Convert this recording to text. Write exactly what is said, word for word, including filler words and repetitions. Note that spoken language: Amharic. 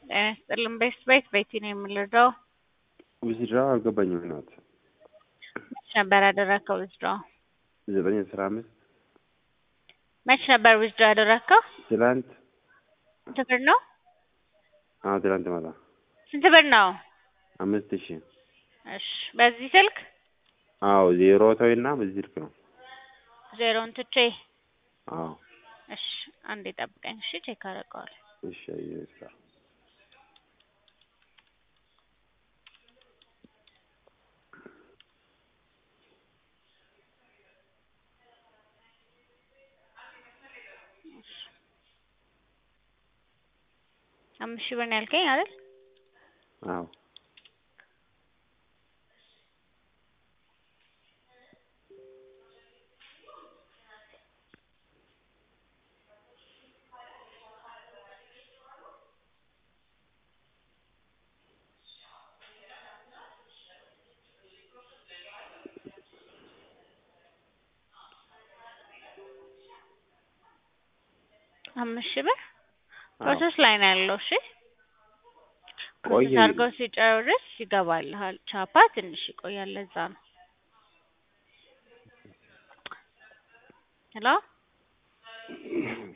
ጤና ይስጥልን ቤት ቤት ቤቲ ነው የምልደው። ዊዝድራው አልገባኝም እናት። መች ነበር ያደረከው ዊዝድራው? ዘጠኝ አስራ አምስት መች ነበር ዊዝድራው ያደረከው? ትላንት። ስንት ብር ነው? አዎ ትላንት ማታ። ስንት ብር ነው? አምስት ሺህ። እሺ በዚህ ስልክ? አዎ ዜሮ ተውና በዚህ ስልክ ነው። ዜሮን ትቼ? አዎ። እሺ አንዴ ጠብቀኝ እሺ ቼክ አደርገዋለሁ። እሺ አይዞሽ። አምስት ሺህ ብር ነው ያልከኝ አይደል? አዎ። አምስት ሺህ ብር ፕሮሰስ ላይ ነው ያለው። እሺ ቆይ ፕሮሰስ አድርገው ሲጨርስ ይገባልሃል። ቻፓ ትንሽ ይቆያል ለዛ ነው። ሄሎ